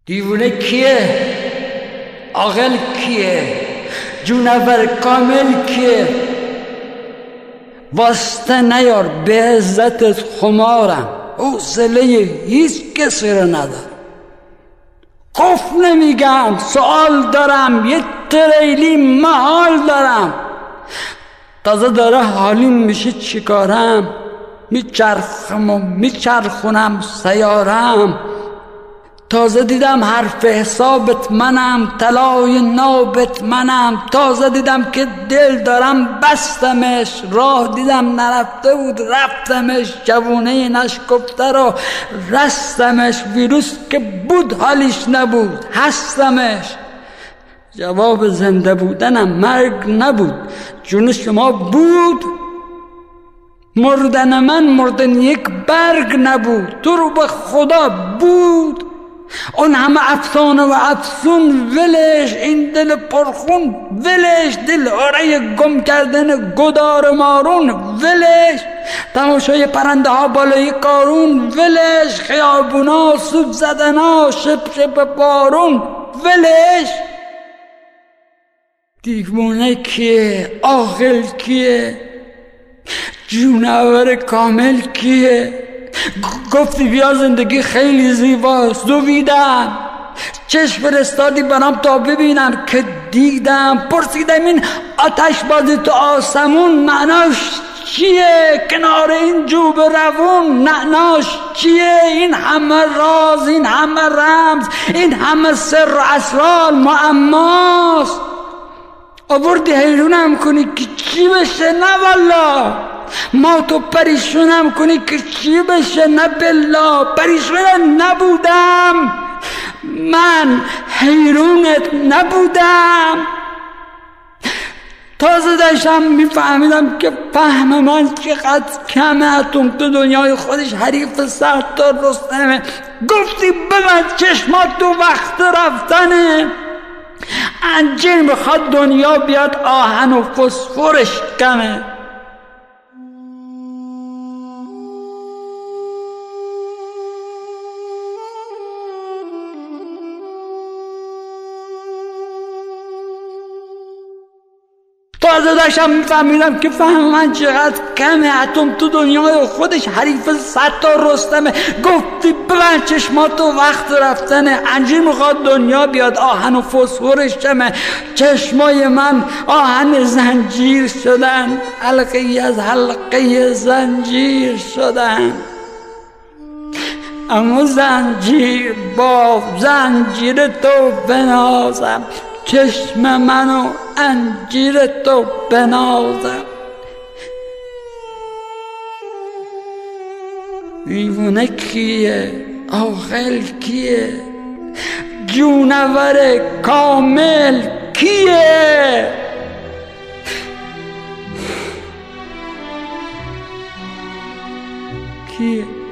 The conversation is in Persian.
دیوونه کیه؟ عاقل کیه؟ جونور کامل کیه؟ واسطه نیار، به عزتت خمارم، حوصله هیچ کسی رو ندارم. خوف نمیگم، سوال دارم، یه تریلی محال دارم. تازه داره حالیم میشه چیکارم، میچرخم و میچرخونم سیارم. تازه دیدم حرف حسابت منم، طلای نابت منم. تازه دیدم که دل دارم بستمش، راه دیدم نرفته بود رفتمش. جوونه نشکفته رو رستمش، ویروس که بود حالیش نبود هستمش. جواب زنده بودنم مرگ نبود، جون شما بود. مردن من مردن یک برگ نبود، تو رو به خدا بود. اون همه افسانه و افسون ولش، این دل پرخون ولش. دل آره گم کردن گدار مارون ولش. تماشای پرنده ها بالای قارون ولش. خیابونا سوب زدنا شپ شپ بارون ولش. دیوونه کیه؟ عاقل کیه؟ جونور کامل کیه؟ گفتی بیا زندگی خیلی زیباست، دویدم. چشم فرستادی برام تا ببینم که دیدم. پرسیدم این آتش بازی تو آسمون معناش چیه؟ کنار این جوب روون معناش چیه؟ این همه راز، این همه رمز، این همه سر و اسرار معماست. آوردی حیرونم کنی که چی بشه؟ نه والله. ما تو پریشونم کنی که چی بشه؟ نه بالله. پریشون نبودم، من حیرونت نبودم. تازه داشتم میفهمیدم که فهم من چقدر کمه. اتم تو دنیای خودش حریف 100 تا رستمه. گفتی ببند چشمات تو وقت رفتنه. انجیر میخواد دنیا بیاد آهن و فسفرش کمه. تازه داشتم میفهمیدم که فهم من چقدر کمه. اتم تو دنیای خودش حریف 100 تا رستمه. گفتی ببند چشماتو وقت رفتنه. انجیر میخواد دنیا بیاد آهن و فسفرش کمه. چشمای من آهن زنجیر شدن، حلقه از حلقه زنجیر شدن. اما زنجیر با زنجیر تو بنازم، چشم منو انجیر تو بنازم. دیوونه کیه؟ عاقل کیه؟ جونور کامل کیه؟ کیه؟